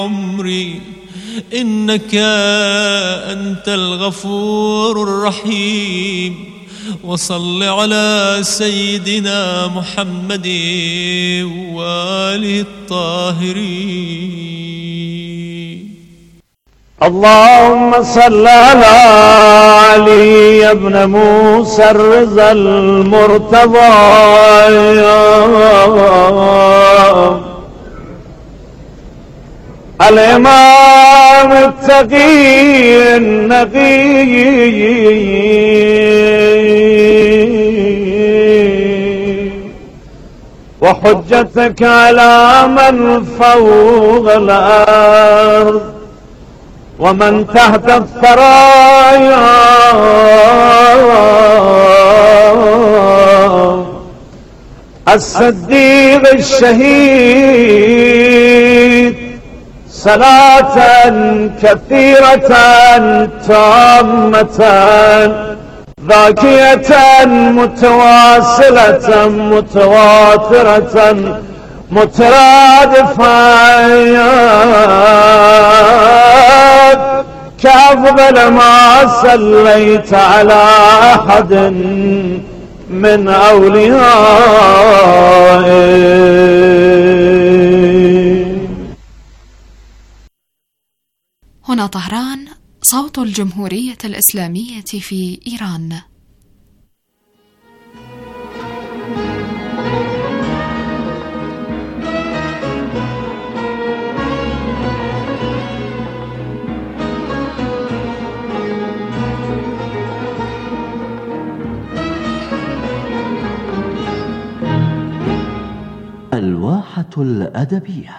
عمري إنك أنت الغفور الرحيم. وصل على سيدنا محمد وآله الطاهرين. اللهم صل على علي بن موسى الرضا المرتضى الإمام التقي النقي وحجتك على من فوق الأرض ومن تحت الثرايا الصديق الشهيد صلاة كثيرة تامة ذاكية متواصلة متواترة مترادفة كأفضل ما صليت على أحد من أوليائه. هنا طهران، صوت الجمهورية الإسلامية في إيران. الواحة الأدبية.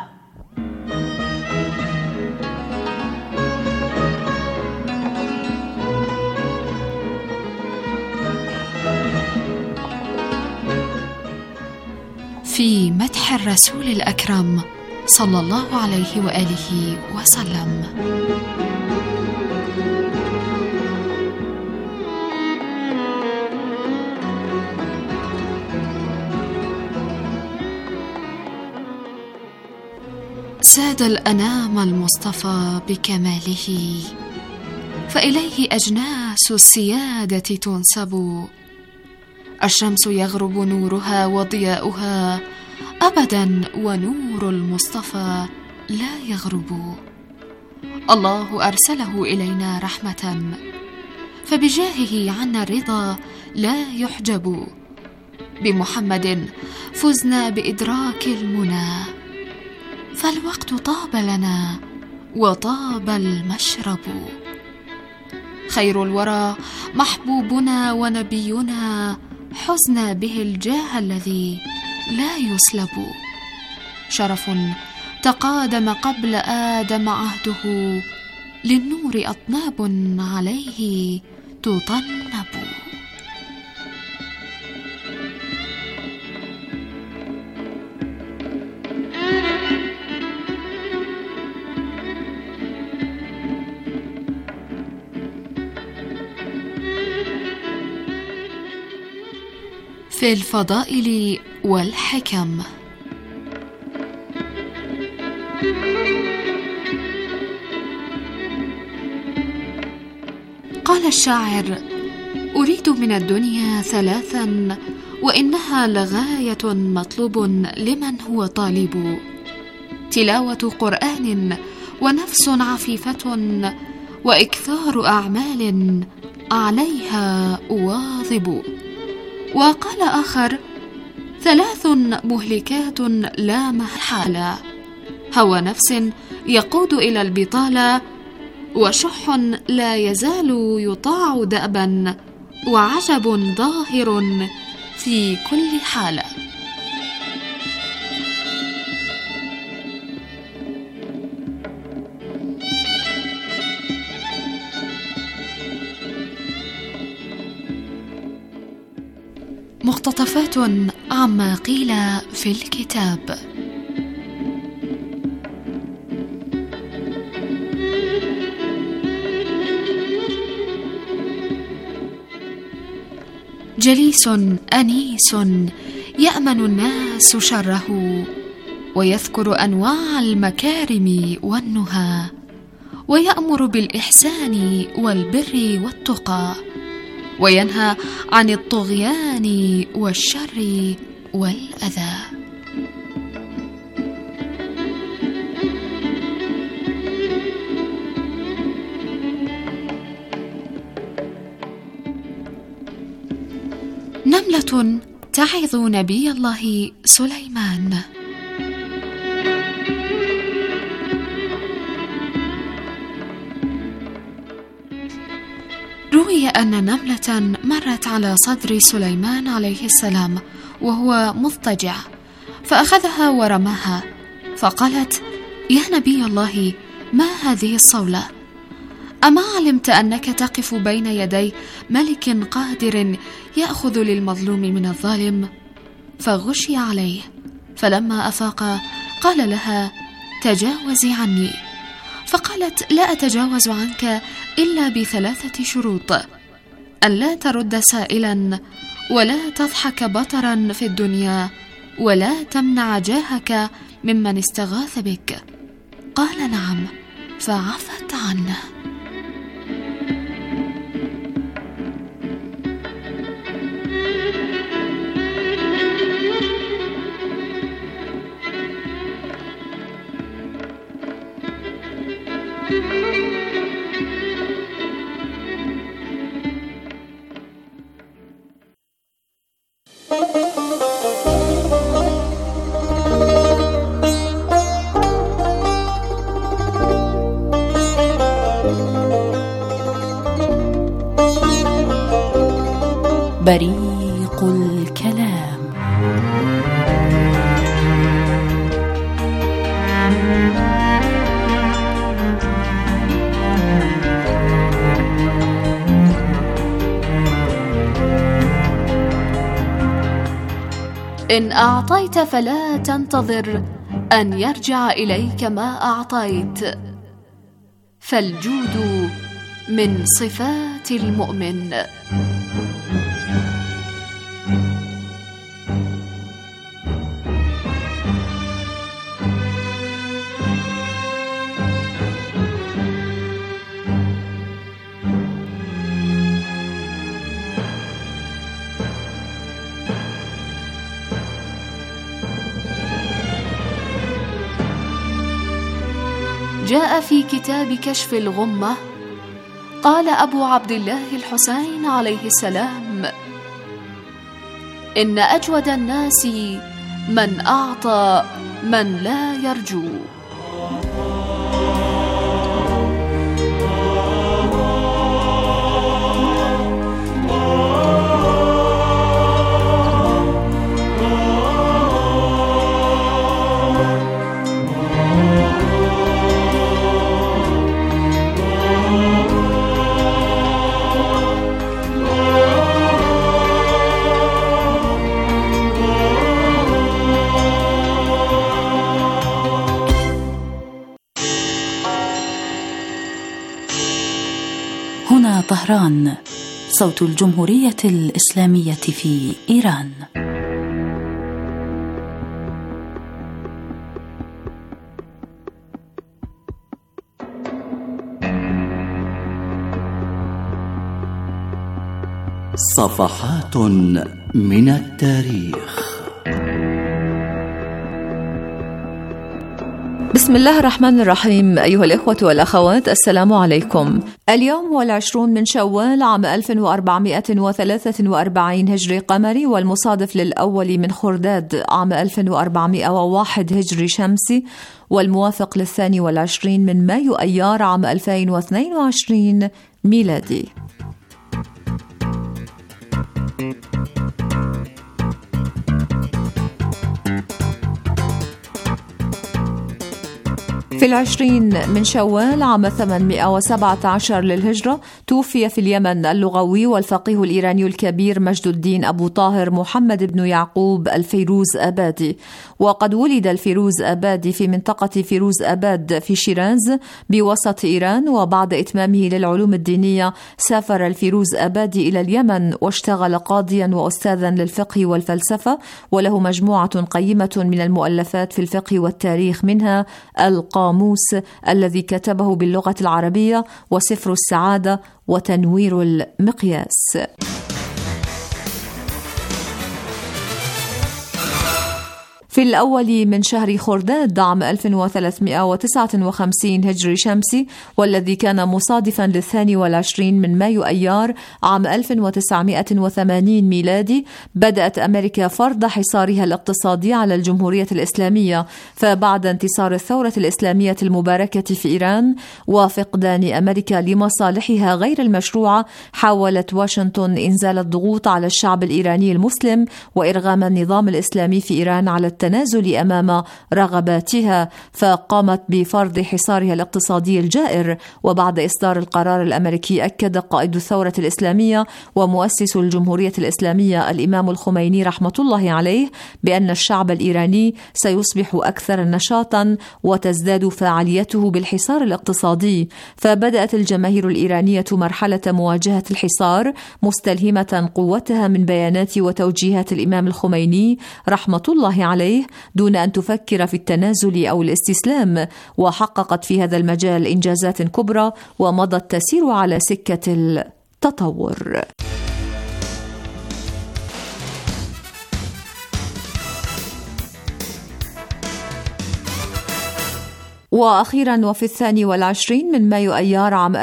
في مدح الرسول الأكرم صلى الله عليه وآله وسلم. ساد الأنام المصطفى بكماله، فإليه أجناس السيادة تنسب. الشمس يغرب نورها وضياؤها أبدا، ونور المصطفى لا يغرب. الله أرسله إلينا رحمة، فبجاهه عنا الرضا لا يحجب. بمحمد فزنا بإدراك المنى، فالوقت طاب لنا وطاب المشرب. خير الورى محبوبنا ونبينا، حزنا به الجاه الذي لا يسلب. شرف تقادم قبل آدم عهده، للنور أطناب عليه تطنب. في الفضائل والحكم. قال الشاعر: أريد من الدنيا ثلاثا، وإنها لغاية مطلوب لمن هو طالب: تلاوة قرآن، ونفس عفيفة، وإكثار أعمال عليها أواظب. وقال آخر: ثلاث مهلكات لا محالة: هوى نفس يقود إلى البطالة، وشح لا يزال يطاع دأبا، وعجب ظاهر في كل حالة. مقتطفات عما قيل في الكتاب. جليس أنيس يأمن الناس شره، ويذكر أنواع المكارم والنهى، ويأمر بالإحسان والبر والتقى، وينهى عن الطغيان والشر والأذى. نملة تعظ نبي الله سليمان. روي أن نملة مرت على صدر سليمان عليه السلام وهو مضطجع، فأخذها ورماها، فقالت: يا نبي الله، ما هذه الصولة؟ أما علمت أنك تقف بين يدي ملك قادر يأخذ للمظلوم من الظالم؟ فغشي عليه، فلما أفاق قال لها: تجاوزي عني. فقالت: لا أتجاوز عنك إلا ب3 شروط: أن لا ترد سائلا، ولا تضحك بطرا في الدنيا، ولا تمنع جاهك ممن استغاث بك. قال: نعم. فعفت عنه. بريق الكلام. إن أعطيت فلا تنتظر أن يرجع إليك ما أعطيت، فالجود من صفات المؤمن. جاء في كتاب كشف الغمة، قال أبو عبد الله الحسين عليه السلام: إن أجود الناس من أعطى من لا يرجو. هنا طهران، صوت الجمهورية الإسلامية في إيران. صفحات من التاريخ. بسم الله الرحمن الرحيم. أيها الإخوة والأخوات، السلام عليكم. اليوم هو 20 من شوال عام 1443 هجري قمري، والمصادف للأول من خرداد عام 1401 هجري شمسي، والموافق ل22 من مايو أيار عام 2022 ميلادي. في 20 من شوال عام 817 للهجرة توفي في اليمن اللغوي والفقيه الإيراني الكبير مجد الدين أبو طاهر محمد بن يعقوب الفيروز آبادي. وقد ولد الفيروز آبادي في منطقة فيروز آباد في شيراز بوسط إيران، وبعد إتمامه للعلوم الدينية سافر الفيروز آبادي إلى اليمن واشتغل قاضيا وأستاذا للفقه والفلسفة، وله مجموعة قيمة من المؤلفات في الفقه والتاريخ، منها القاموس الذي كتبه باللغة العربية، وسفر السعادة، وتنوير المقياس. في الأول من شهر خرداد عام 1359 هجري شمسي، والذي كان مصادفا ل22 من مايو أيار عام 1980 ميلادي، بدأت أمريكا فرض حصارها الاقتصادي على الجمهورية الإسلامية. فبعد انتصار الثورة الإسلامية المباركة في إيران وفقدان أمريكا لمصالحها غير المشروعة، حاولت واشنطن إنزال الضغوط على الشعب الإيراني المسلم وإرغام النظام الإسلامي في إيران على التنازل أمام رغباتها، فقامت بفرض حصارها الاقتصادي الجائر. وبعد إصدار القرار الأمريكي، أكد قائد الثورة الإسلامية ومؤسس الجمهورية الإسلامية الإمام الخميني رحمة الله عليه بأن الشعب الإيراني سيصبح أكثر نشاطا وتزداد فاعليته بالحصار الاقتصادي. فبدأت الجماهير الإيرانية مرحلة مواجهة الحصار، مستلهمة قوتها من بيانات وتوجيهات الإمام الخميني رحمة الله عليه، دون أن تفكر في التنازل أو الاستسلام، وحققت في هذا المجال إنجازات كبرى ومضت تسير على سكة التطور. وأخيرا وفي 22 من مايو أيار عام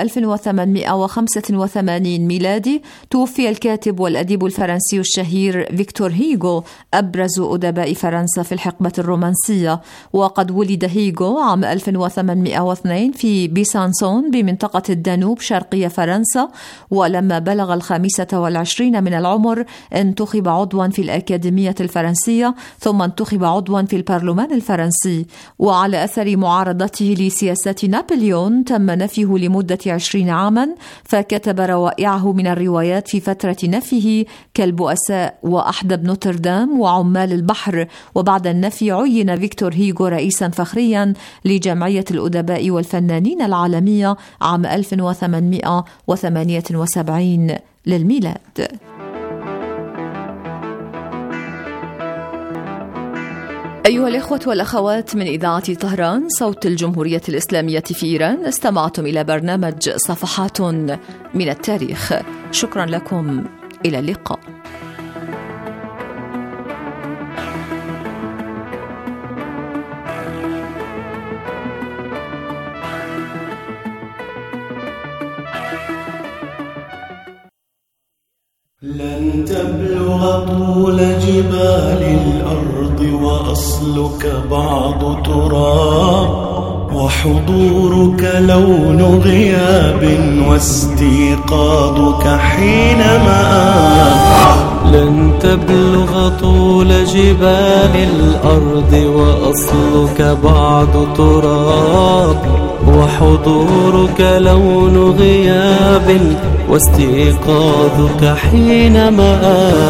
1885 ميلادي توفي الكاتب والأديب الفرنسي الشهير فيكتور هيغو، أبرز أدباء فرنسا في الحقبة الرومانسية. وقد ولد هيغو عام 1802 في بيسانسون بمنطقة الدانوب شرقي فرنسا، ولما بلغ 25 من العمر انتخب عضوا في الأكاديمية الفرنسية، ثم انتخب عضوا في البرلمان الفرنسي. وعلى أثر معارضة لسياسات نابليون تم نفيه لمدة 20 عاما، فكتب روائعه من الروايات في فترة نفيه كالبؤساء وأحدب نوتردام وعمال البحر. وبعد النفي عين فيكتور هيغو رئيسا فخريا لجمعية الأدباء والفنانين العالمية عام 1878 للميلاد. أيها الإخوة والأخوات من إذاعة طهران صوت الجمهورية الإسلامية في إيران، استمعتم إلى برنامج صفحات من التاريخ. شكرا لكم، إلى اللقاء. لن تبلغ طول جبال الأرض وأصلك بعض تراب، وحضورك لون غياب واستيقاظك حينما لن تبلغ طول جبال الأرض وأصلك بعض تراب، وحضورك لون غياب واستيقاظك حينما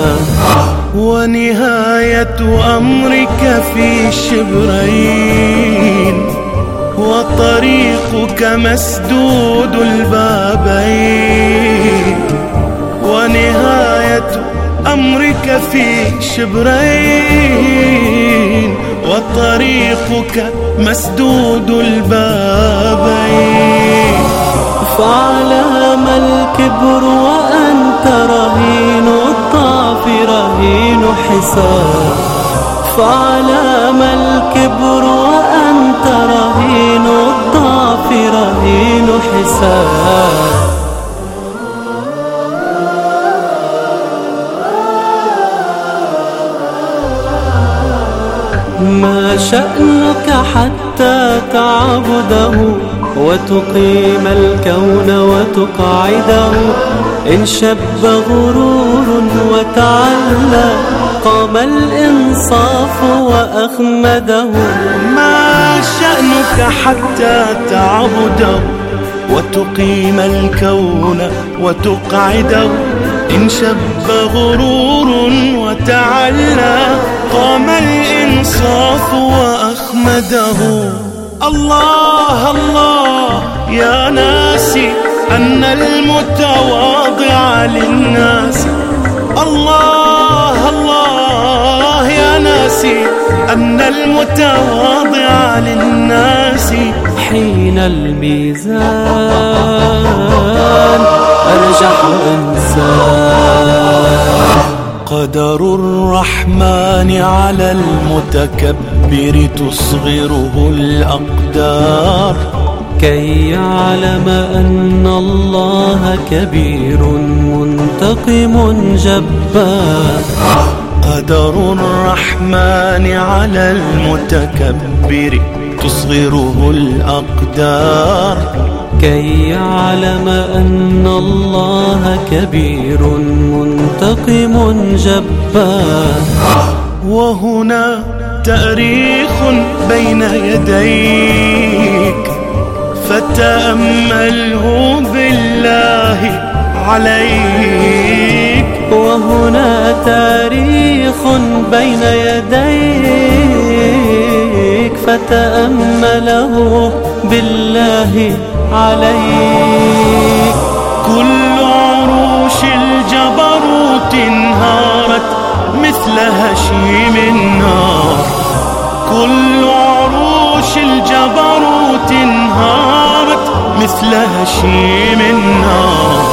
ونهاية أمرك في شبرين، وطريقك مسدود البابين. ونهاية أمرك في شبرين، وطريقك مسدود البابين. فعلى ما الكبر وأنت رهين الضعف رهين حساب، فعلى ما الكبر وأنت رهين الضعف رهين حساب. ما شأنك حتى تعبده وتقيم الكون وتقعده؟ إن شب غرور وتعلى قام الإنصاف وأخمده. ما شأنك حتى تعبده وتقيم الكون وتقعده؟ إن شب غرور وتعلى قام الإنصاف وأخمده. الله الله يا ناسي أن المتواضع للناس، الله الله يا ناسي أن المتواضع للناس حين الميزان أرجح إنسان. قدر الرحمن على المتكبر تصغره الأقدار كي يعلم أن الله كبير منتقم جبار. قدر الرحمن على المتكبر تصغره الأقدار كي يعلم أن الله كبير منتقم جبار. وهنا تأريخ بين يديك فتأمله بالله عليك. وهنا تاريخ بين يديك فتأمله بالله عليك. كل عروش الجبروت انهارت مثل هشيم النار. كل عروش الجبروت انهارت مثل هشيم النار.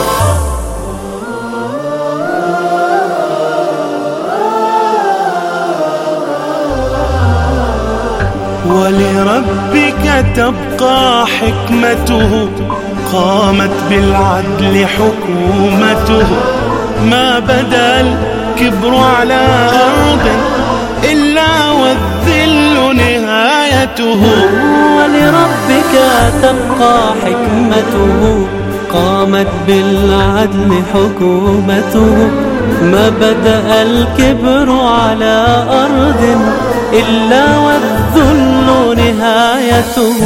ولربك تبقى حكمته قامت بالعدل حكومته. ما بدا الكبر على أرض إلا والذل نهايته. ولربك تبقى حكمته قامت بالعدل حكومته. ما بدأ الكبر على أرض إلا والذل نهايته.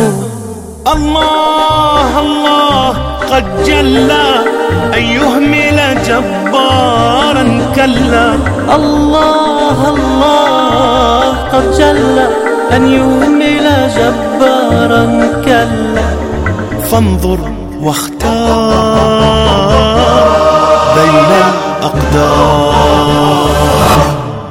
الله الله قد جلى أن يهمل جبارا كلا. الله الله قد جل أن يهمل جبارا كلا. فانظر واختار بين الأقدار.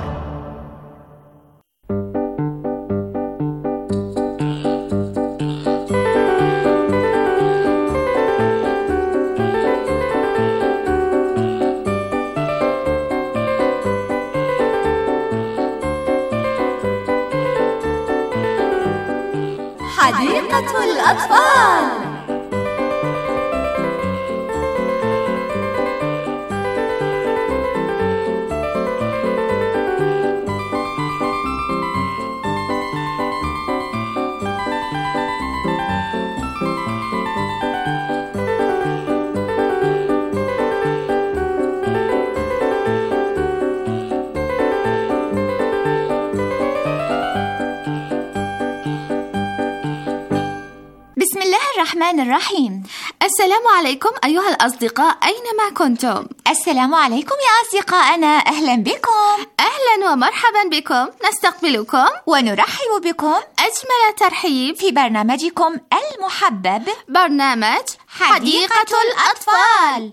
حديقة الأطفال. بسم الله الرحمن الرحيم. السلام عليكم أيها الأصدقاء أينما كنتم. السلام عليكم يا أصدقائنا، أهلا بكم. أهلا ومرحبا بكم، نستقبلكم ونرحب بكم أجمل ترحيب في برنامجكم المحبب، برنامج حديقة الأطفال.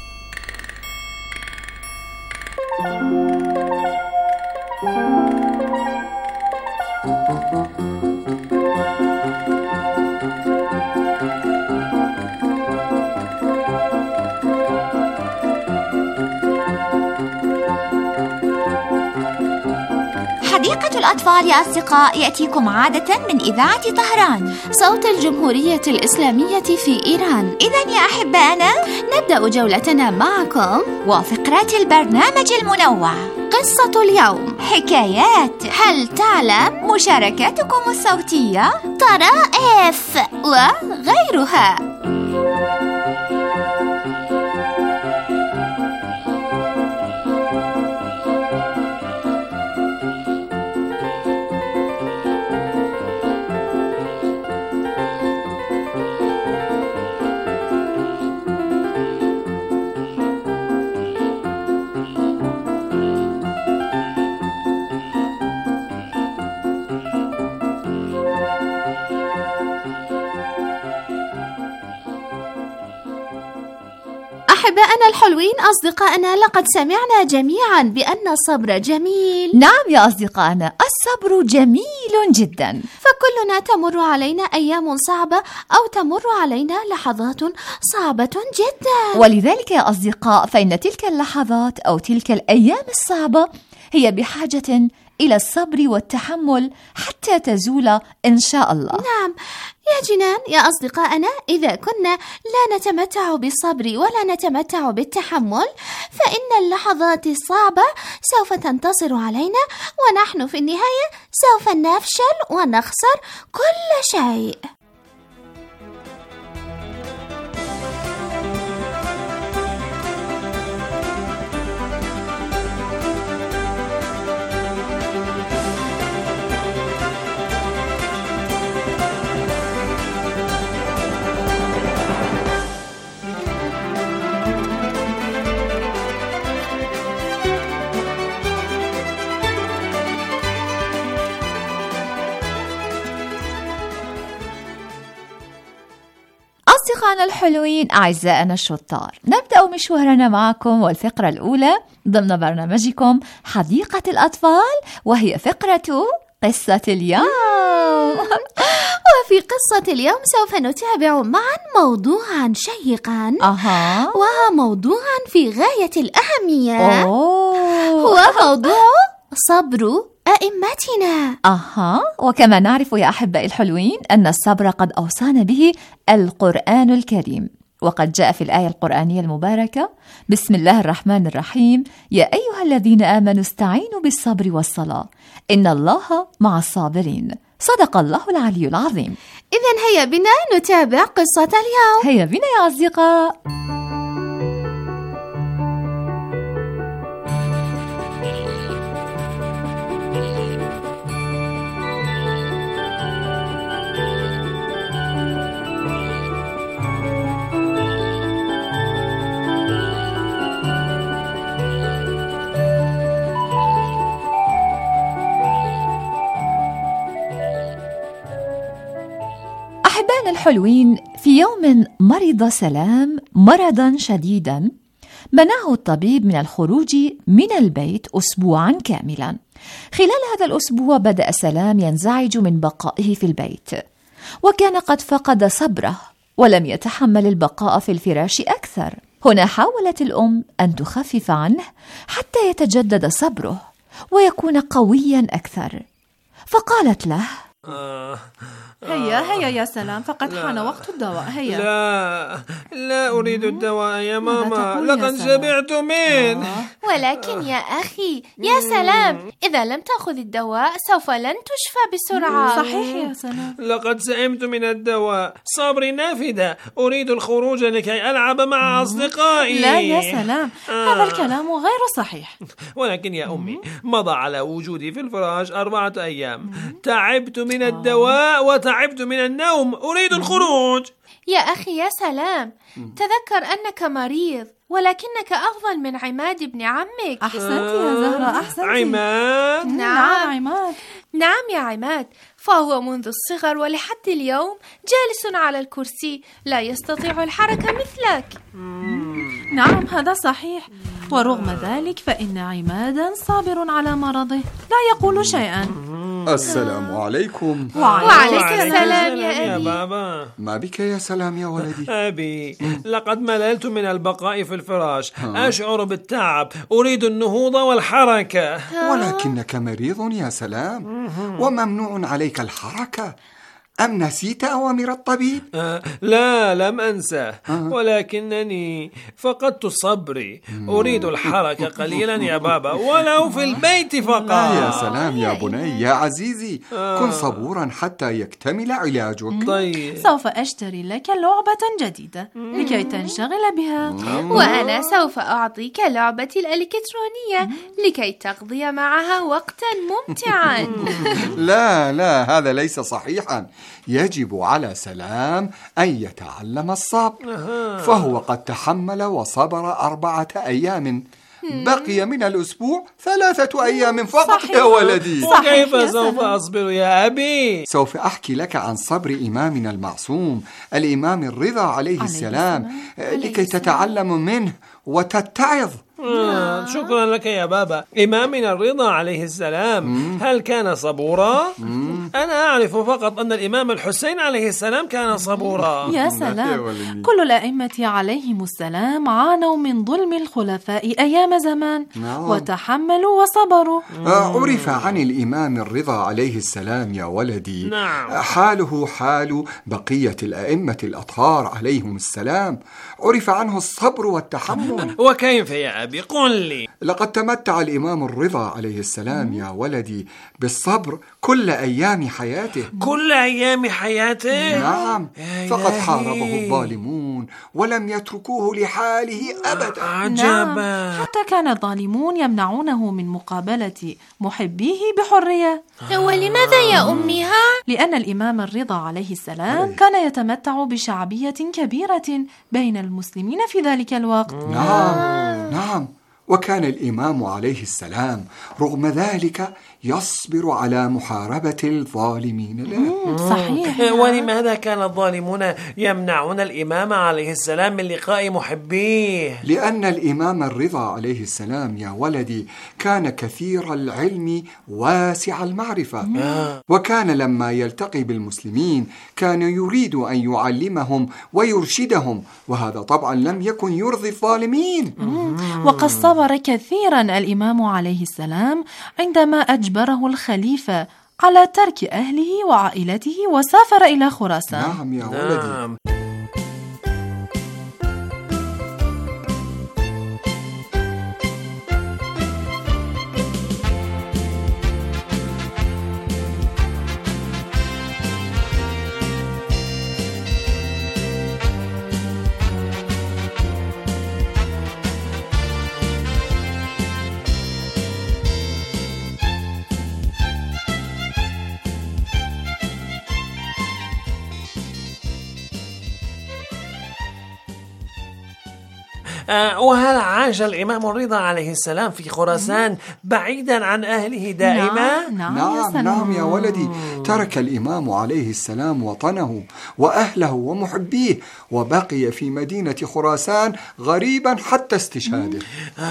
حديقة الأطفال يا أصدقاء يأتيكم عادة من إذاعة طهران، صوت الجمهورية الإسلامية في إيران. إذن يا أحبائنا نبدأ جولتنا معكم وفقرات البرنامج المنوع، قصة اليوم، حكايات، هل تعلم، مشاركاتكم الصوتية، طرائف وغيرها. أحبائنا الحلوين، أصدقائنا، لقد سمعنا جميعا بأن الصبر جميل. نعم يا أصدقائنا، الصبر جميل جدا، فكلنا تمر علينا أيام صعبة أو تمر علينا لحظات صعبة جدا، ولذلك يا أصدقاء فإن تلك اللحظات أو تلك الأيام الصعبة هي بحاجة إلى الصبر والتحمل حتى تزول إن شاء الله. نعم يا جنان يا أصدقائنا، إذا كنا لا نتمتع بالصبر ولا نتمتع بالتحمل فإن اللحظات الصعبة سوف تنتصر علينا، ونحن في النهاية سوف نفشل ونخسر كل شيء. أصدقائنا الحلوين، أعزائنا الشطار، نبدأ مشوارنا معكم والفقرة الأولى ضمن برنامجكم حديقة الأطفال، وهي فقرة قصة اليوم. وفي قصة اليوم سوف نتابع معا موضوعا شيقا، وهو موضوع في غاية الأهمية. هو موضوع صبر أئمتنا. وكما نعرف يا أحبائي الحلوين أن الصبر قد أوصانا به القرآن الكريم، وقد جاء في الآية القرآنية المباركة: بسم الله الرحمن الرحيم، يا أيها الذين آمنوا استعينوا بالصبر والصلاة إن الله مع الصابرين. صدق الله العلي العظيم. إذن هيا بنا نتابع قصة اليوم. هيا بنا يا أصدقاء. أحبائنا الحلوين، في يوم مرض سلام مرضا شديدا منعه الطبيب من الخروج من البيت أسبوعا كاملا. خلال هذا الأسبوع بدأ سلام ينزعج من بقائه في البيت، وكان قد فقد صبره ولم يتحمل البقاء في الفراش أكثر. هنا حاولت الأم أن تخفف عنه حتى يتجدد صبره ويكون قويا أكثر، فقالت له: هيا يا سلام، فقد حان وقت الدواء. هيا. لا أريد الدواء يا ماما، لقد شبعت منه. ولكن يا أخي يا سلام، إذا لم تأخذ الدواء سوف لن تشفى بسرعة. صحيح يا سلام. لقد سئمت من الدواء، صبري نافذة، أريد الخروج لكي ألعب مع أصدقائي. لا يا سلام، هذا الكلام غير صحيح. ولكن يا أمي، مضى على وجودي في الفراش 4 أيام، تعبت من الدواء وتعبت من النوم، أريد الخروج. يا أخي يا سلام، تذكر أنك مريض، ولكنك أفضل من عماد ابن عمك. أحسنت يا زهرة، أحسنت. عماد؟ نعم عماد. نعم يا عماد، فهو منذ الصغر ولحد اليوم جالس على الكرسي، لا يستطيع الحركة مثلك. نعم هذا صحيح، ورغم ذلك فإن عمادا صابر على مرضه، لا يقول شيئا. السلام عليكم. وعليك السلام يا أبي. بابا، ما بك يا سلام يا ولدي؟ أبي، لقد مللت من البقاء في الفراش، أشعر بالتعب، أريد النهوض والحركة. ولكنك مريض يا سلام، وممنوع عليك الحركة. أم نسيت أوامر الطبيب؟ لا، لم أنسى، ولكنني فقدت صبري، أريد الحركة قليلا يا بابا، ولو في البيت فقط. لا يا سلام يا بني يا عزيزي، كن صبورا حتى يكتمل علاجك. طيب، سوف أشتري لك لعبة جديدة لكي تنشغل بها، وأنا سوف أعطيك لعبتي الإلكترونية لكي تقضي معها وقتا ممتعا. لا، هذا ليس صحيحا. يجب على سلام أن يتعلم الصبر، فهو قد تحمل وصبر 4 أيام، بقي من الأسبوع 3 أيام فقط يا ولدي. وكيف سوف أصبر يا أبي؟ سوف أحكي لك عن صبر إمامنا المعصوم الإمام الرضا عليه السلام لكي تتعلم منه وتتعظ. شكرا لك يا بابا. إمامنا الرضا عليه السلام هل كان صبورا؟ أنا أعرف فقط أن الإمام الحسين عليه السلام كان صبورا. يا سلام، كل الأئمة عليهم السلام عانوا من ظلم الخلفاء أيام زمان وتحملوا وصبروا. عرف عن الإمام الرضا عليه السلام يا ولدي حاله حال بقية الأئمة الأطهار عليهم السلام، عرف عنه الصبر والتحمل. وكيف يا أبي؟ قل لي. لقد تمتع الإمام الرضا عليه السلام يا ولدي بالصبر كل أيام حياته. كل أيام حياته؟ نعم، فقد حاربه الظالمون ولم يتركوه لحاله أبدا. عجبا. حتى كان الظالمون يمنعونه من مقابلة محبيه بحرية. ولماذا يا أمها؟ لأن الإمام الرضا عليه السلام كان يتمتع بشعبية كبيرة بين المسلمين في ذلك الوقت. نعم، وكان الإمام عليه السلام رغم ذلك يصبر على محاربة الظالمين له. صحيح. ولماذا كان الظالمون يمنعون الإمام عليه السلام من لقاء محبيه؟ لأن الإمام الرضا عليه السلام يا ولدي كان كثير العلم واسع المعرفة، وكان لما يلتقي بالمسلمين كان يريد أن يعلمهم ويرشدهم، وهذا طبعا لم يكن يرضي الظالمين. وقد صبر كثيرا الإمام عليه السلام عندما أجبره الخليفة على ترك أهله وعائلته وسافر إلى خراسان. نعم يا ولدي. وهل عاش الإمام الرضا عليه السلام في خراسان بعيدا عن أهله دائما؟ نعم يا ولدي، ترك الإمام عليه السلام وطنه وأهله ومحبيه وبقي في مدينة خراسان غريبا حتى استشهاده.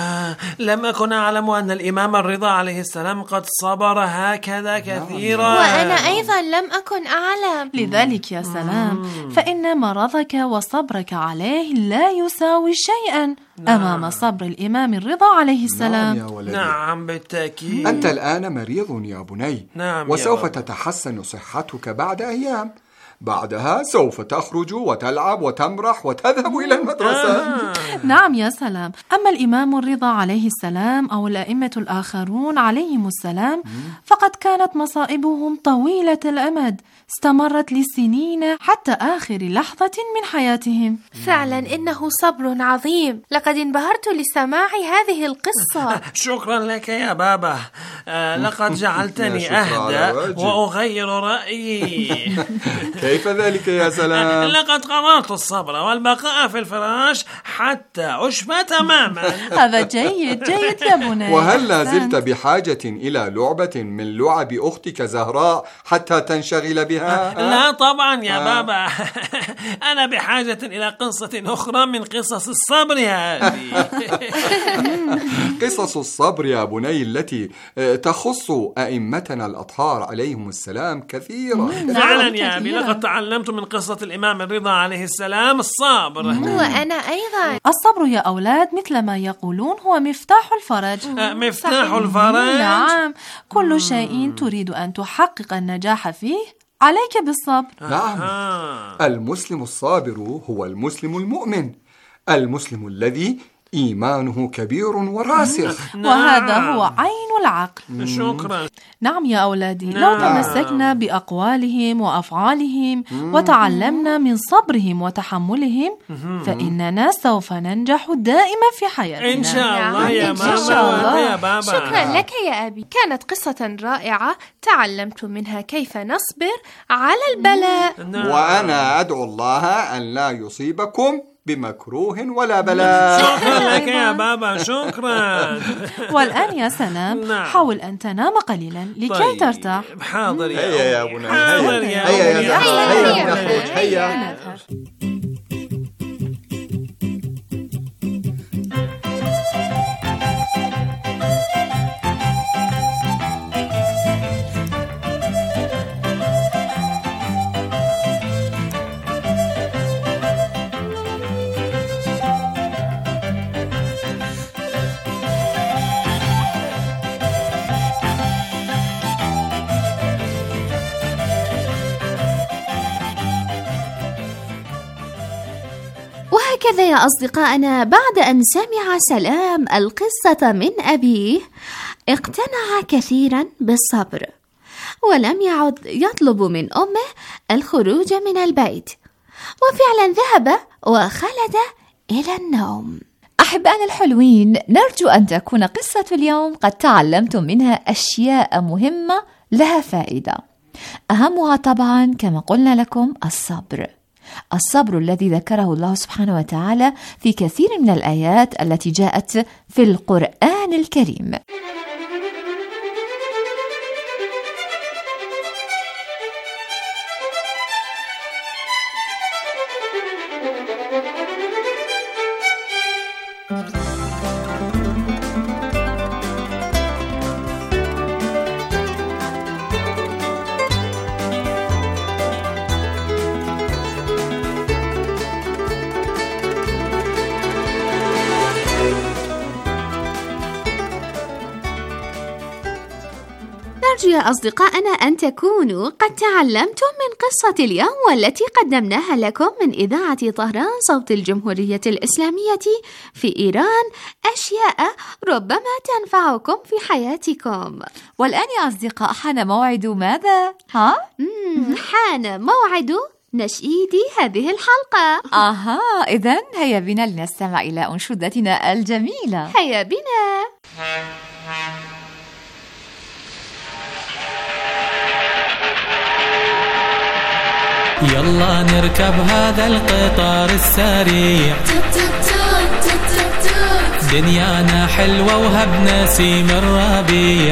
لم أكن أعلم أن الإمام الرضا عليه السلام قد صبر هكذا كثيرا. وأنا أيضا لم أكن أعلم. لذلك يا سلام، فإن مرضك وصبرك عليه لا يساوي شيئا أمام صبر الإمام الرضا عليه السلام. نعم بالتأكيد. أنت الآن مريض يا بني. نعم، وسوف تتحسن صحتك بعد أيام، بعدها سوف تخرج وتلعب وتمرح وتذهب إلى المدرسة. نعم يا سلام. أما الإمام الرضا عليه السلام أو الأئمة الآخرون عليهم السلام فقد كانت مصائبهم طويلة الأمد، استمرت لسنين حتى آخر لحظة من حياتهم. فعلا إنه صبر عظيم. لقد انبهرت لسماع هذه القصة. شكرا لك يا بابا. لقد جعلتني أهدأ وأغير رأيي. كيف ذلك يا سلام؟ لقد قررت الصبر والبقاء في الفراش حتى أشفى تماما. هذا جيد يا بني. وهل لا زلت بحاجة إلى لعبة من لعب أختك زهراء حتى تنشغل بها؟ لا طبعا يا بابا. أنا بحاجة إلى قصة أخرى من قصص الصبر هذه. قصص الصبر يا بني التي تخص أئمتنا الأطهار عليهم السلام كثيرة. فعلا يا أبي، لقد تعلمت من قصة الإمام الرضا عليه السلام الصبر. وأنا أيضا. الصبر يا أولاد مثل ما يقولون هو مفتاح الفرج. مفتاح الفرج؟ نعم، كل شيء تريد أن تحقق النجاح فيه عليك بالصبر. نعم، المسلم الصابر هو المسلم المؤمن، المسلم الذي إيمانه كبير وراسخ. وهذا هو عين العقل. شكرا. نعم يا أولادي، لو تمسكنا بأقوالهم وأفعالهم وتعلمنا من صبرهم وتحملهم فإننا سوف ننجح دائما في حياتنا. إن شاء الله يا ماما يا بابا. شكرا لك يا أبي، كانت قصة رائعة تعلمت منها كيف نصبر على البلاء. وأنا أدعو الله أن لا يصيبكم بمكروه ولا بلاء. شكرا لك يا بابا، شكرا. والآن يا سلام، حاول أن تنام قليلا لكي ترتاح. حاضر يا هيا يا بني، حاضر يا هيا نخرج، هيا. وهكذا يا أصدقائنا، بعد أن سمع سلام القصة من أبيه اقتنع كثيرا بالصبر، ولم يعد يطلب من أمه الخروج من البيت، وفعلا ذهب وخلد إلى النوم. أحبائنا الحلوين، نرجو أن تكون قصة اليوم قد تعلمتم منها أشياء مهمة لها فائدة، أهمها طبعا كما قلنا لكم الصبر الذي ذكره الله سبحانه وتعالى في كثير من الآيات التي جاءت في القرآن الكريم. نرجو يا أصدقائنا أن تكونوا قد تعلمتم من قصة اليوم والتي قدمناها لكم من إذاعة طهران صوت الجمهورية الإسلامية في إيران أشياء ربما تنفعكم في حياتكم. والآن يا أصدقاء حان موعد ماذا؟ حان موعد نشيد هذه الحلقة. إذن هيا بنا لنستمع إلى أنشودتنا الجميلة. هيا بنا. يلا نركب هذا القطار السريع، دنيانا حلوة وهبنا سيم الربيع.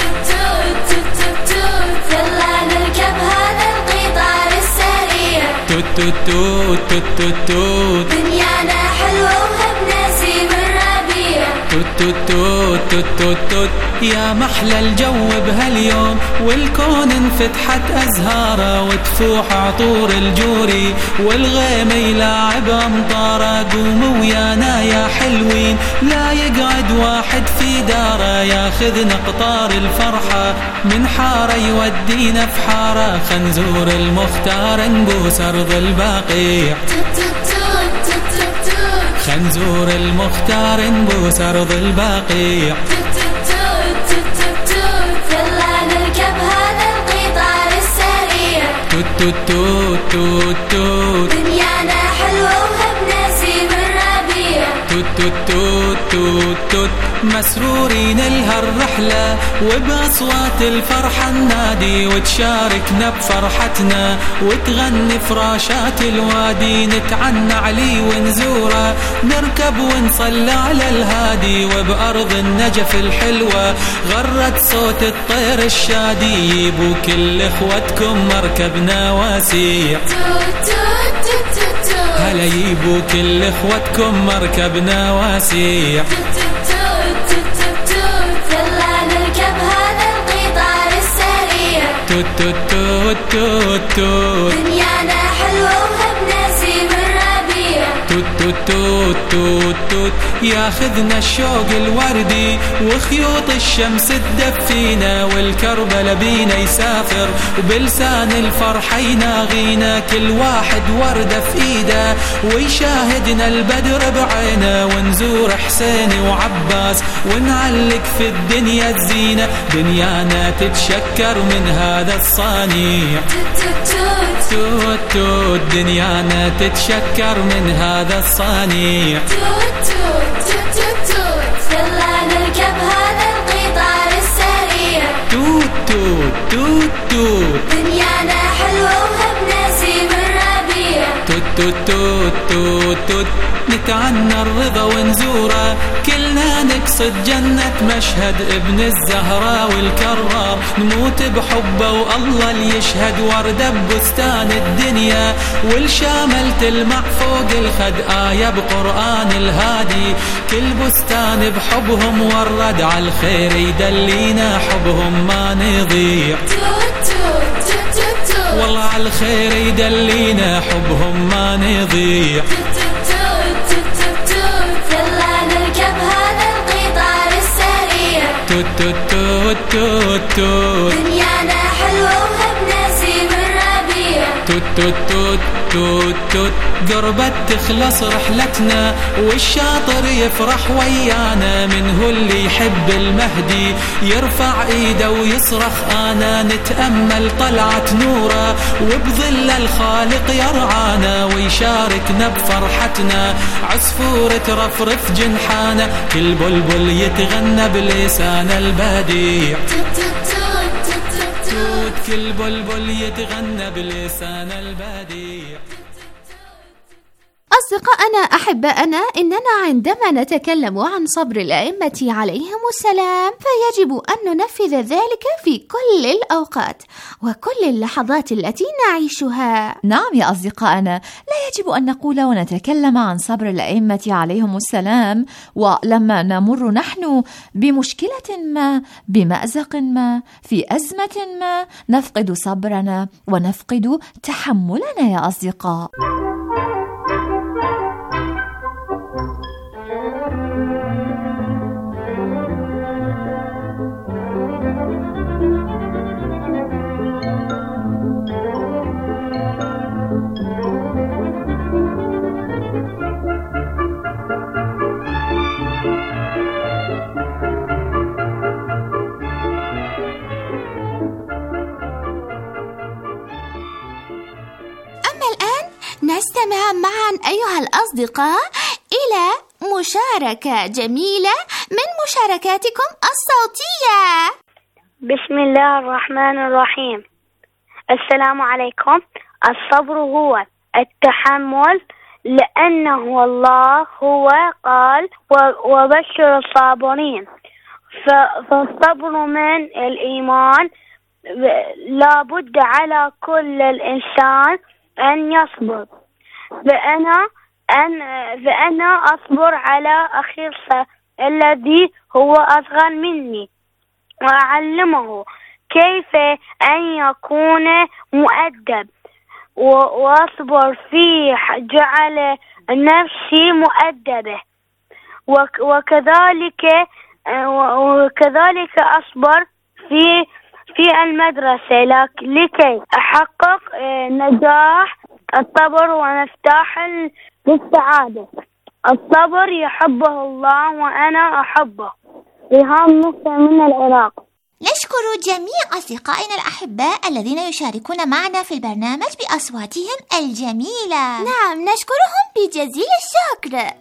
يلا نركب هذا القطار السريع، توت توت توت توت توت توت، دنيانا حلوة وهبنا سيم الربيع. توت توت توت توت توت توت، يا محلى الجو بهاليوم، والكون انفتحت أزهاره وتفوح عطور الجوري، والغيم يلاعب أمطاره. قوموا ويانا يا حلوين، لا يقعد واحد في داره، ياخذنا قطار الفرحة من حارة يودينا في حارة. خنزور المختار نبوس أرض البقيع، خنزور المختار نبوس أرض البقيع. يلا نركب هذا القطار السريع، توت توت توت توت توت، دنيانا حلوة وهبنا سيم الربيع. توت توت توت توت توت، مسرورين لهالرحلة وبأصوات الفرحة ننادي، وتشاركنا بفرحتنا وتغني فراشات الوادي. نتعنى علي ونزوره، نركب ونصلى على الهادي، وبأرض النجف الحلوة غرد صوت الطير الشادي. يبو كل اخوتكم مركبنا واسيع، هلا يبو كل اخوتكم مركبنا واسيع. يلا نركب هذا القطار السريع، توت توت توت توت توت، دنيانا حلوة وهبنا سيم الربيع. توت توت توت توت توت، ياخذنا الشوق الوردي وخيوط الشمس تدفينا، والكربلة بينا يسافر وبلسان الفرحة يناغينا. كل واحد وردة في ايده ويشاهدنا البدر بعينه، ونزور حسين وعباس ونعلق في الدنيا الزينة. دنيانا تتشكر من هذا الصنيع، توت توت، دنيانا تتشكر من هذا الصنيع. يلا نركب هذا القطار السريع، توت توت توت توت، دنيانا حلوة وهبنا سيم الربيع. توت توت توت توت توت نتعنى الرضا ونزوره كلنا نقصد جنة مشهد ابن الزهراء والكرار نموت بحبه والله اللي يشهد وردة ببستان الدنيا والشامل تلمع فوق الخد آية بقرآن الهادي كل بستان بحبهم ورد على الخير يدلينا حبهم ما نضيع والله على الخير يدلينا حبهم ما نضيع يلا نركب هذا القطار السريع توت توت توت توت توت دنيانا حلوة وهبنا نسيم الربيع توت توت توت توت توت قربت تخلص رحلتنا والشاطر يفرح ويانا من هو اللي يحب المهدي يرفع ايده ويصرخ انا نتأمل طلعت نوره وبظل الخالق يرعانا ويشاركنا بفرحتنا عصفور ترفرف جنحانا كل بلبل يتغنى بلسان البديع كل بلبل يتغنى بلسان البديع. أصدقائنا أحبائنا إننا عندما نتكلم عن صبر الأئمة عليهم السلام فيجب أن ننفذ ذلك في كل الأوقات وكل اللحظات التي نعيشها. نعم يا أصدقائنا، لا يجب أن نقول ونتكلم عن صبر الأئمة عليهم السلام ولما نمر نحن بمشكلة ما بمأزق ما في أزمة ما نفقد صبرنا ونفقد تحملنا يا أصدقاء. نستمع معا أيها الأصدقاء إلى مشاركة جميلة من مشاركاتكم الصوتية. بسم الله الرحمن الرحيم. السلام عليكم. الصبر هو التحمل لأنه الله هو قال وبشر الصابرين. فالصبر من الإيمان لا بد على كل الإنسان أن يصبر. فأنا أصبر على أخي الذي هو أصغر مني وأعلمه كيف أن يكون مؤدب وأصبر في جعل نفسي مؤدبة وكذلك أصبر في المدرسة لكي أحقق نجاح. الصبر ومفتاح للسعادة. الصبر يحبه الله وأنا أحبه. ريهام نصر من العراق. نشكر جميع أصدقائنا الأحباء الذين يشاركون معنا في البرنامج بأصواتهم الجميلة. نعم، نشكرهم بجزيل الشكر.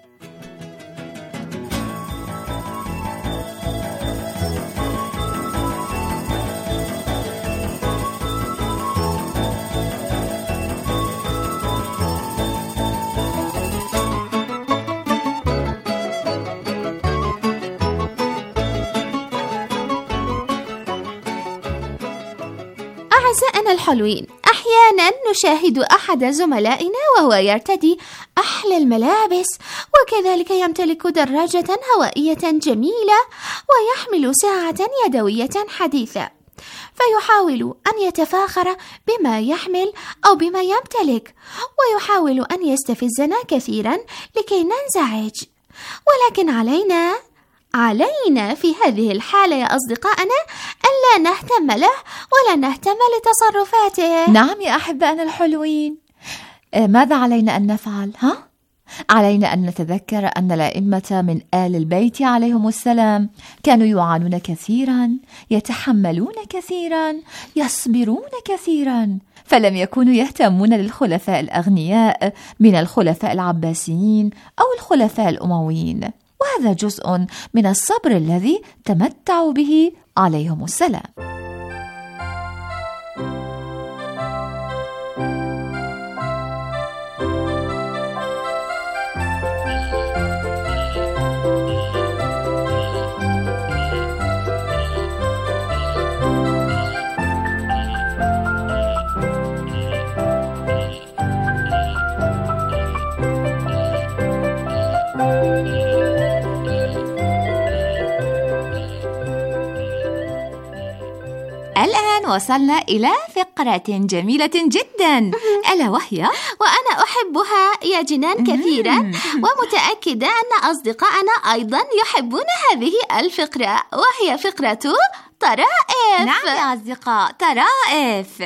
أعزائنا الحلوين، أحيانا نشاهد أحد زملائنا وهو يرتدي أحلى الملابس وكذلك يمتلك دراجة هوائية جميلة ويحمل ساعة يدوية حديثة، فيحاول أن يتفاخر بما يحمل أو بما يمتلك ويحاول أن يستفزنا كثيرا لكي ننزعج، ولكن علينا في هذه الحالة يا أصدقائنا ألا نهتم له ولا نهتم لتصرفاته. نعم يا أحبائنا الحلوين، ماذا علينا أن نفعل؟ علينا أن نتذكر أن الأئمة من آل البيت عليهم السلام كانوا يعانون كثيرا، يتحملون كثيرا، يصبرون كثيرا، فلم يكونوا يهتمون للخلفاء الأغنياء من الخلفاء العباسيين أو الخلفاء الأمويين، وهذا جزء من الصبر الذي تمتعوا به عليهم السلام. الآن وصلنا إلى فقرة جميلة جدا، ألا وهي وأنا أحبها يا جنان كثيرا، ومتأكدة أن أصدقائنا أيضا يحبون هذه الفقرة، وهي فقرة طرائف. نعم يا أصدقاء، طرائف.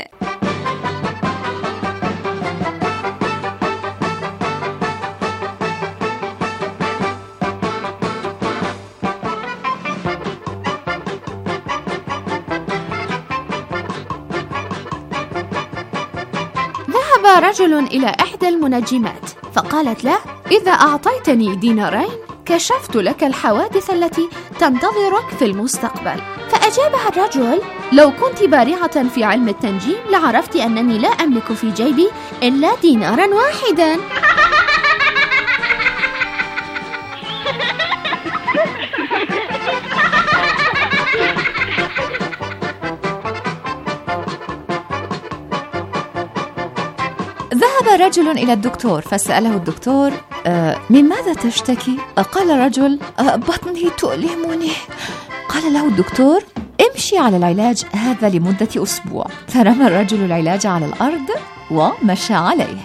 ذهب رجل إلى إحدى المنجمات فقالت له: إذا أعطيتني دينارين كشفت لك الحوادث التي تنتظرك في المستقبل. فأجابها الرجل: لو كنت بارعة في علم التنجيم لعرفت أنني لا أملك في جيبي إلا دينارا واحدا. ذهب رجل إلى الدكتور فسأله الدكتور: من ماذا تشتكي؟ قال الرجل: بطني تؤلمني. قال له الدكتور: امشي على العلاج هذا لمدة أسبوع. فرمى الرجل العلاج على الأرض ومشى عليه.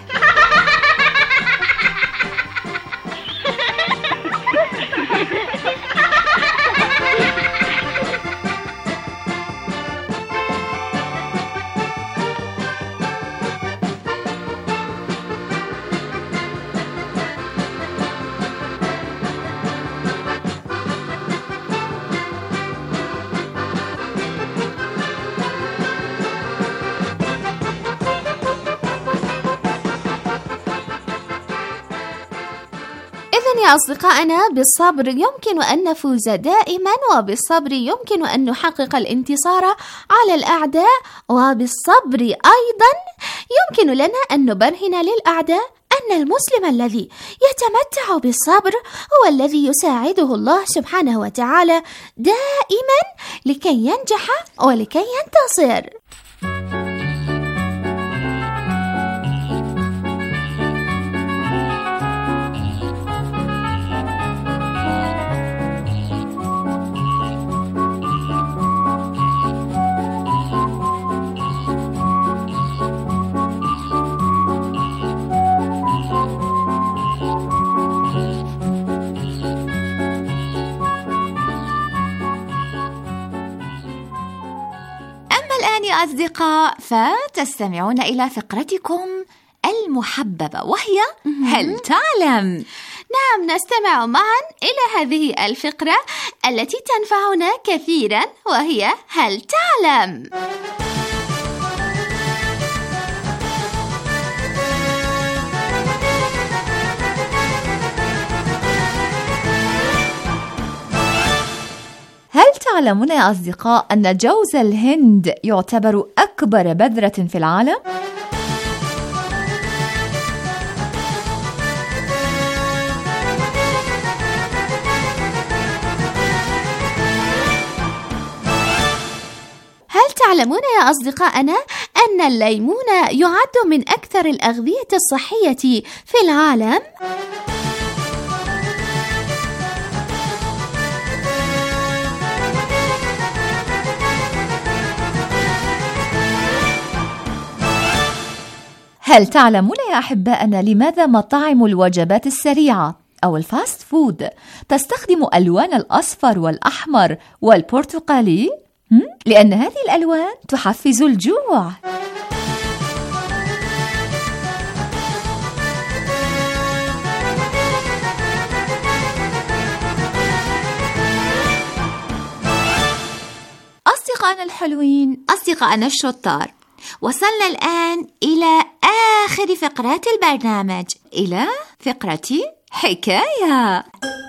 يا أصدقائنا، بالصبر يمكن أن نفوز دائما، وبالصبر يمكن أن نحقق الانتصار على الأعداء، وبالصبر أيضا يمكن لنا أن نبرهن للأعداء أن المسلم الذي يتمتع بالصبر هو الذي يساعده الله سبحانه وتعالى دائما لكي ينجح ولكي ينتصر. يا أصدقاء، فتستمعون إلى فقرتكم المحببة وهي هل تعلم؟ نعم، نستمع معا إلى هذه الفقرة التي تنفعنا كثيرا، وهي هل تعلم؟ هل تعلمون يا أصدقاء أن جوز الهند يعتبر أكبر بذرة في العالم؟ هل تعلمون يا أصدقائنا أن الليمون يعد من أكثر الأغذية الصحية في العالم؟ هل تعلمون يا أحبائنا لماذا مطاعم الوجبات السريعة أو الفاست فود تستخدم ألوان الأصفر والأحمر والبرتقالي؟ لأن هذه الألوان تحفز الجوع. أصدقائنا الحلوين، أصدقائنا الشطار، وصلنا الآن إلى آخر فقرات البرنامج، إلى فقرة حكاية.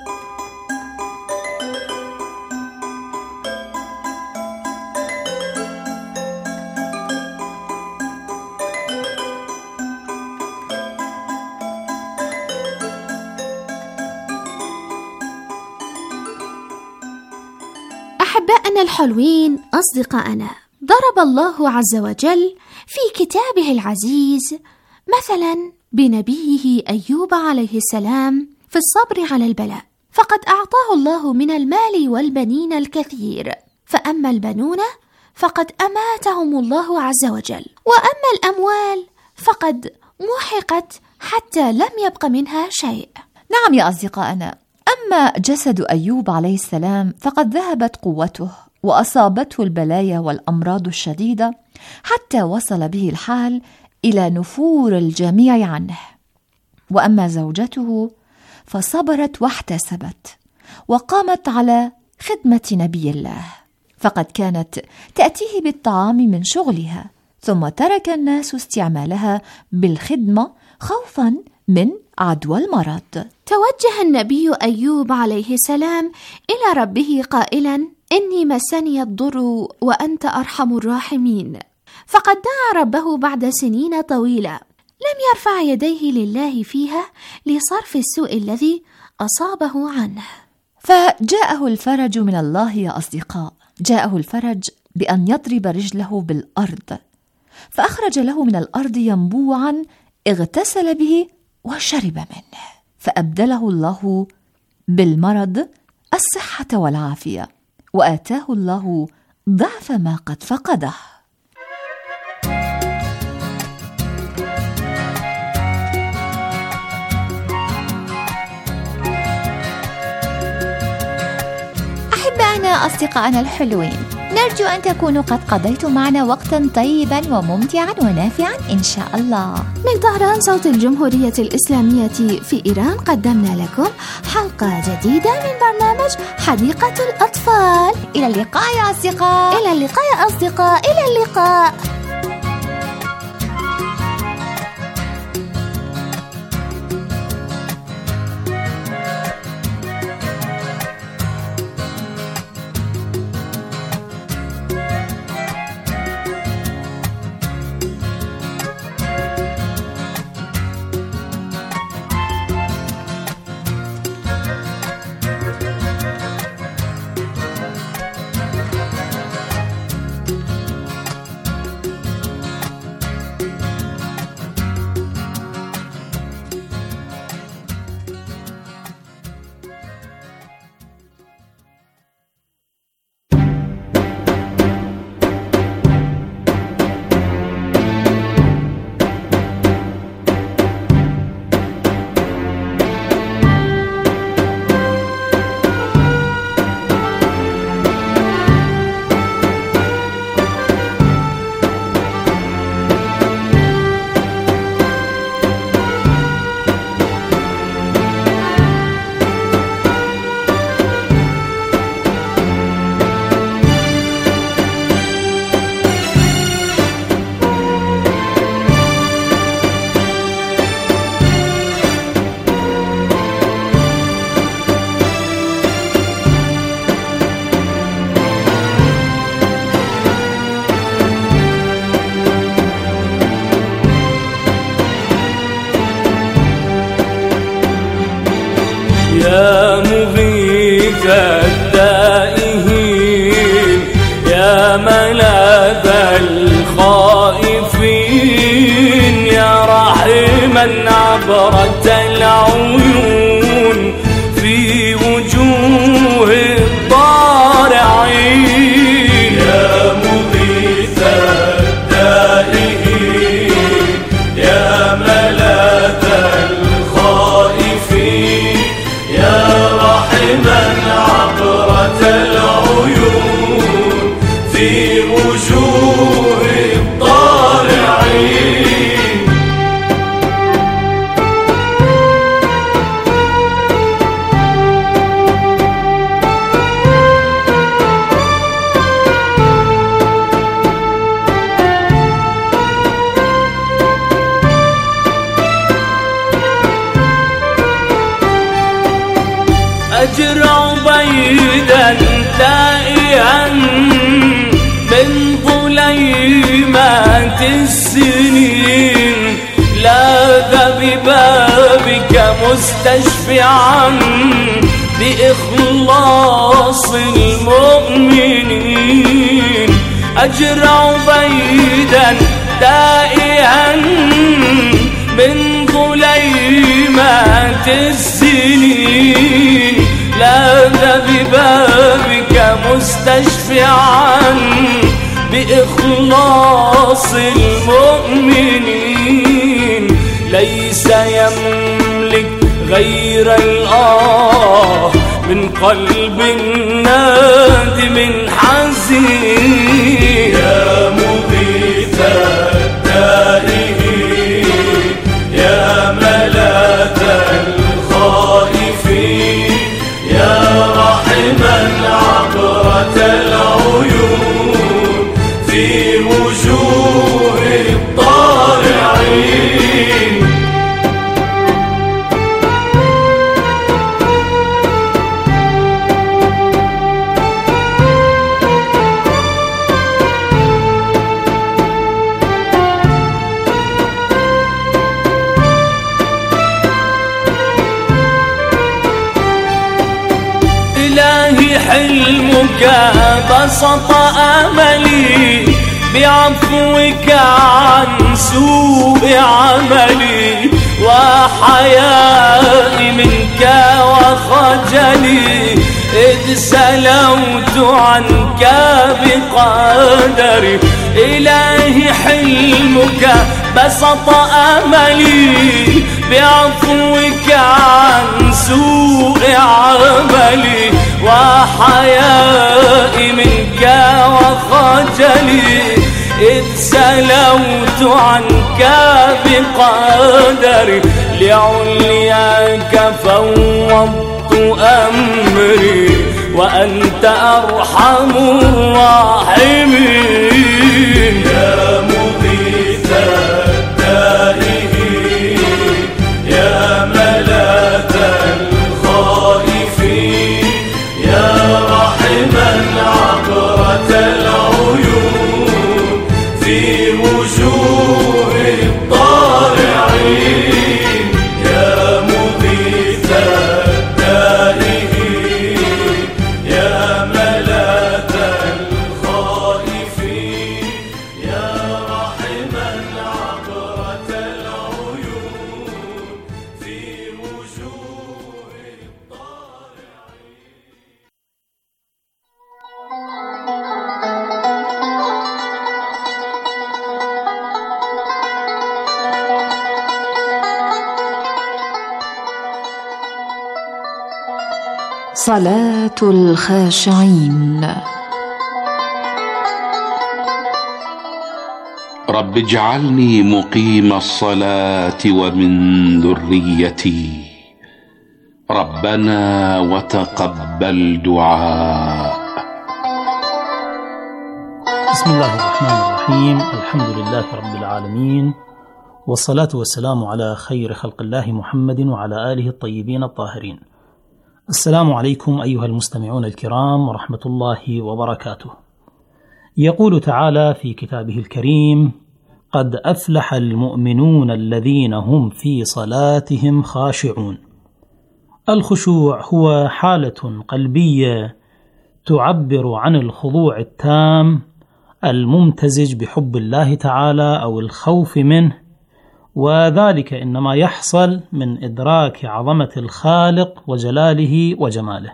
أحبائنا الحلوين، أصدقائنا، ضرب الله عز وجل في كتابه العزيز مثلا بنبيه أيوب عليه السلام في الصبر على البلاء، فقد أعطاه الله من المال والبنين الكثير، فأما البنون فقد أماتهم الله عز وجل، وأما الأموال فقد محقت حتى لم يبق منها شيء. نعم يا أصدقائنا، أما جسد أيوب عليه السلام فقد ذهبت قوته وأصابته البلايا والأمراض الشديدة حتى وصل به الحال إلى نفور الجميع عنه. وأما زوجته فصبرت واحتسبت وقامت على خدمة نبي الله، فقد كانت تأتيه بالطعام من شغلها، ثم ترك الناس استعمالها بالخدمة خوفا من عدوى المرض. توجه النبي أيوب عليه السلام إلى ربه قائلا: إني مسني الضر وأنت أرحم الراحمين. فقد دعا ربه بعد سنين طويلة لم يرفع يديه لله فيها لصرف السوء الذي أصابه عنه. فجاءه الفرج من الله يا أصدقاء، جاءه الفرج بأن يضرب رجله بالأرض، فأخرج له من الأرض ينبوعا اغتسل به وشرب منه، فأبدله الله بالمرض الصحة والعافية، وآتاه الله ضعف ما قد فقده. أحبائنا أصدقائنا الحلوين، نرجو أن تكونوا قد قضيتم معنا وقتا طيبا وممتعا ونافعا إن شاء الله. من طهران صوت الجمهورية الإسلامية في إيران قدمنا لكم حلقة جديدة من برنامج حديقة الأطفال. إلى اللقاء يا أصدقاء. إلى اللقاء يا أصدقاء. إلى اللقاء. يا مغيث التائهين يا ملاذ الخائفين يا راحما عبرة العيون في وجوه الضارعين. يا مغيث التائهين يا ملاذ الخائفين يا راحما عبرة العيون في وجوه الضارعين. أجرع بيدا تائها من ظليمات السنين لاذ ببابك مستشفعا بإخلاص المؤمنين. أجرع بيدا تائها من ظليمات السنين لاذ ببابك مستشفعا بإخلاص المؤمنين. ليس يملك غير الآه من قلب نادم حزين. يا مغيث التائهين، يا ملاذ الخائفين، يا راحما عبرة العيون في وجوه الطالعين. إلهي حلمك بسط أملي، بعفوك عن سوء عملي، وحيائي منك وخجلي، إذ سلوت عنك بقدري. إلهي حلمك بسط أملي، بعفوك عن سوء عملي، وحيائي منك وخجلي، إذ سلوت عنك بقدري. لعلياك فوضت أمري، وأنت أرحم الراحمين. يا مغيث التائهين، يا ملاذ الخائفين، يا راحما عبرة العيون في وجوه الطالعين. يا مغيث التائهين، يا ملاذ الخائفين، يا راحما عبرة العيون في وجوه صلاة الخاشعين. رب اجعلني مقيم الصلاة ومن ذريتي، ربنا وتقبل دعاء. بسم الله الرحمن الرحيم. الحمد لله رب العالمين، والصلاة والسلام على خير خلق الله محمد وعلى آله الطيبين الطاهرين. السلام عليكم أيها المستمعون الكرام ورحمة الله وبركاته. يقول تعالى في كتابه الكريم: قد أفلح المؤمنون الذين هم في صلاتهم خاشعون. الخشوع هو حالة قلبية تعبر عن الخضوع التام الممتزج بحب الله تعالى أو الخوف منه، وذلك إنما يحصل من إدراك عظمة الخالق وجلاله وجماله.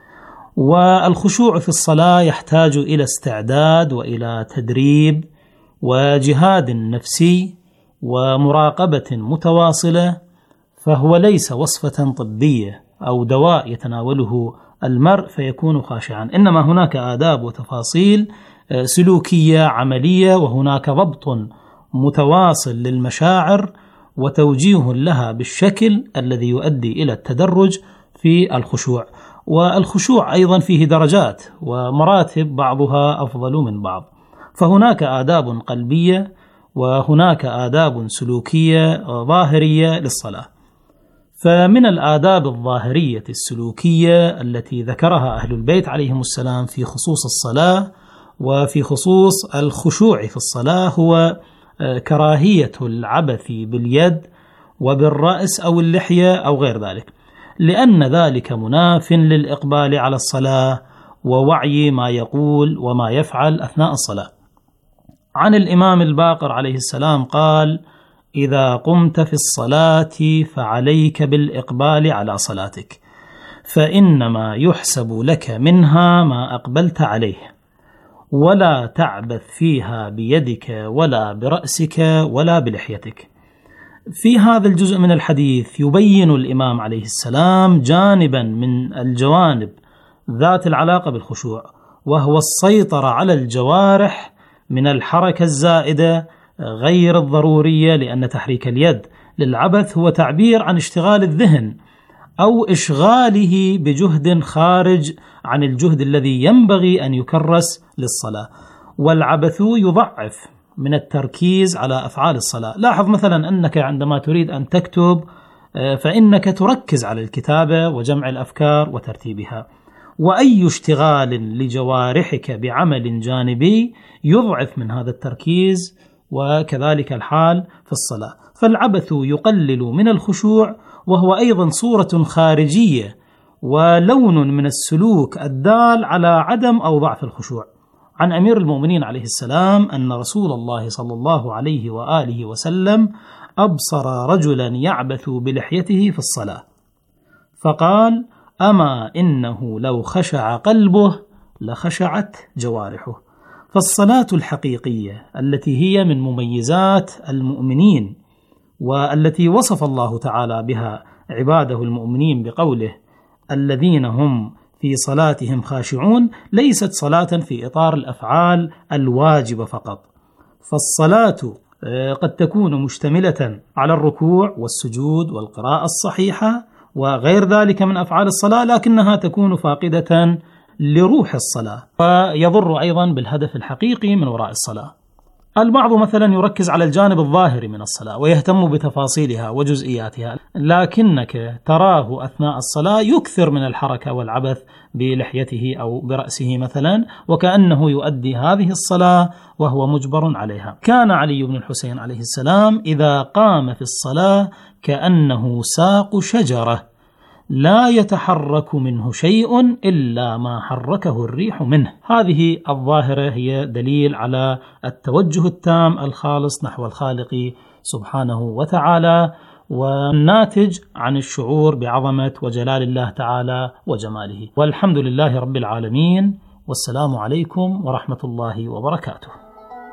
والخشوع في الصلاة يحتاج إلى استعداد وإلى تدريب وجهاد نفسي ومراقبة متواصلة، فهو ليس وصفة طبية أو دواء يتناوله المرء فيكون خاشعا، إنما هناك آداب وتفاصيل سلوكية عملية، وهناك ضبط متواصل للمشاعر وتوجيه لها بالشكل الذي يؤدي إلى التدرج في الخشوع. والخشوع أيضا فيه درجات ومراتب بعضها أفضل من بعض، فهناك آداب قلبية وهناك آداب سلوكية ظاهرية للصلاة. فمن الآداب الظاهرية السلوكية التي ذكرها أهل البيت عليهم السلام في خصوص الصلاة وفي خصوص الخشوع في الصلاة هو كراهية العبث باليد وبالرأس أو اللحية أو غير ذلك، لأن ذلك مناف للإقبال على الصلاة ووعي ما يقول وما يفعل أثناء الصلاة. عن الإمام الباقر عليه السلام قال: إذا قمت في الصلاة فعليك بالإقبال على صلاتك، فإنما يحسب لك منها ما أقبلت عليه، ولا تعبث فيها بيدك ولا برأسك ولا بلحيتك. في هذا الجزء من الحديث يبين الإمام عليه السلام جانبا من الجوانب ذات العلاقة بالخشوع، وهو السيطرة على الجوارح من الحركة الزائدة غير الضرورية، لأن تحريك اليد للعبث هو تعبير عن اشتغال الذهن أو إشغاله بجهد خارج عن الجهد الذي ينبغي أن يكرس للصلاة، والعبث يضعف من التركيز على أفعال الصلاة. لاحظ مثلا أنك عندما تريد أن تكتب فإنك تركز على الكتابة وجمع الأفكار وترتيبها، وأي اشتغال لجوارحك بعمل جانبي يضعف من هذا التركيز، وكذلك الحال في الصلاة. فالعبث يقلل من الخشوع، وهو أيضا صورة خارجية ولون من السلوك الدال على عدم أو ضعف الخشوع. عن أمير المؤمنين عليه السلام أن رسول الله صلى الله عليه وآله وسلم أبصر رجلا يعبث بلحيته في الصلاة، فقال: أما إنه لو خشع قلبه لخشعت جوارحه. فالصلاة الحقيقية التي هي من مميزات المؤمنين، والتي وصف الله تعالى بها عباده المؤمنين بقوله: الذين هم في صلاتهم خاشعون، ليست صلاة في إطار الأفعال الواجبة فقط. فالصلاة قد تكون مشتملة على الركوع والسجود والقراءة الصحيحة وغير ذلك من أفعال الصلاة، لكنها تكون فاقدة لروح الصلاة، ويضر أيضا بالهدف الحقيقي من وراء الصلاة. البعض مثلا يركز على الجانب الظاهري من الصلاة ويهتم بتفاصيلها وجزئياتها، لكنك تراه أثناء الصلاة يكثر من الحركة والعبث بلحيته أو برأسه مثلا، وكأنه يؤدي هذه الصلاة وهو مجبر عليها. كان علي بن الحسين عليه السلام إذا قام في الصلاة كأنه ساق شجرة لا يتحرك منه شيء إلا ما حركه الريح منه. هذه الظاهرة هي دليل على التوجه التام الخالص نحو الخالق سبحانه وتعالى، والناتج عن الشعور بعظمة وجلال الله تعالى وجماله. والحمد لله رب العالمين، والسلام عليكم ورحمة الله وبركاته.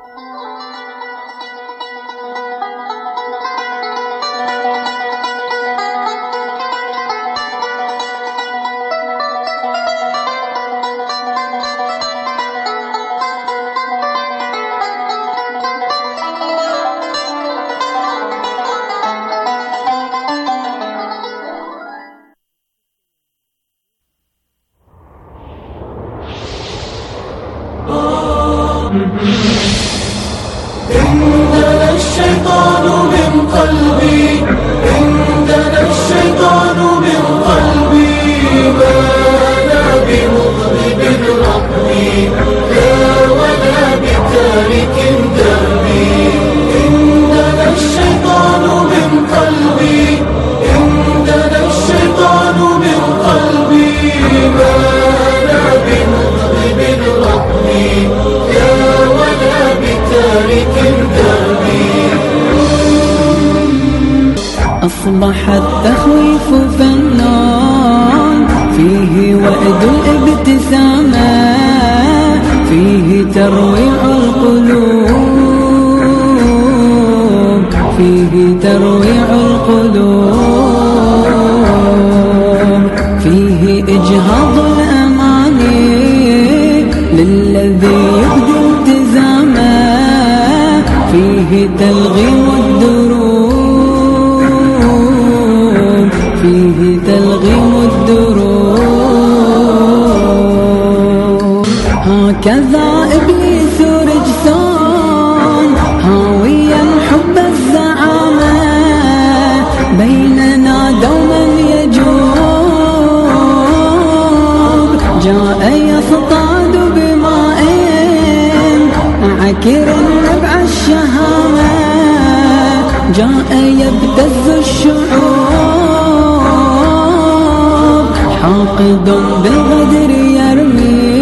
عندنا الشيطان من قلبي، عندنا الشيطان من قلبي، ما أنا بمغضب ربي لا ولا بتارك دربي. عندنا الشيطان من قلبي، عندنا الشيطان من قلبي، ما أنا بمغضب ربي لا ولا بتارك دربي. أصبح التخويف فنان، فيه وعد الابتسامة، فيه ترويع القلوب، فيه ترويع القلوب، فيه إجهاض الأماني للذي يهدي التزامه، فيه تلغيم الدروب، فيه تلغيم الدروب. هكذا إبليس رجسان هاويا حب الزعامة، بيننا دوما يجوب، جاء يصطاد بماء عكر نبع الشهامة، جاء يبتز الشعوب، حاقد بالغدر يرمي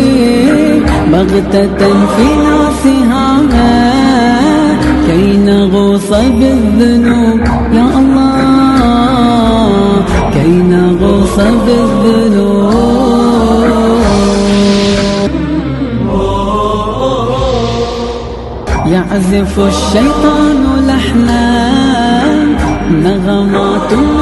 بغتة في ناسها، كي نغوص بالذنوب يا الله، كي نغوص بالذنوب. يعزف الشيطان لحنا نغمات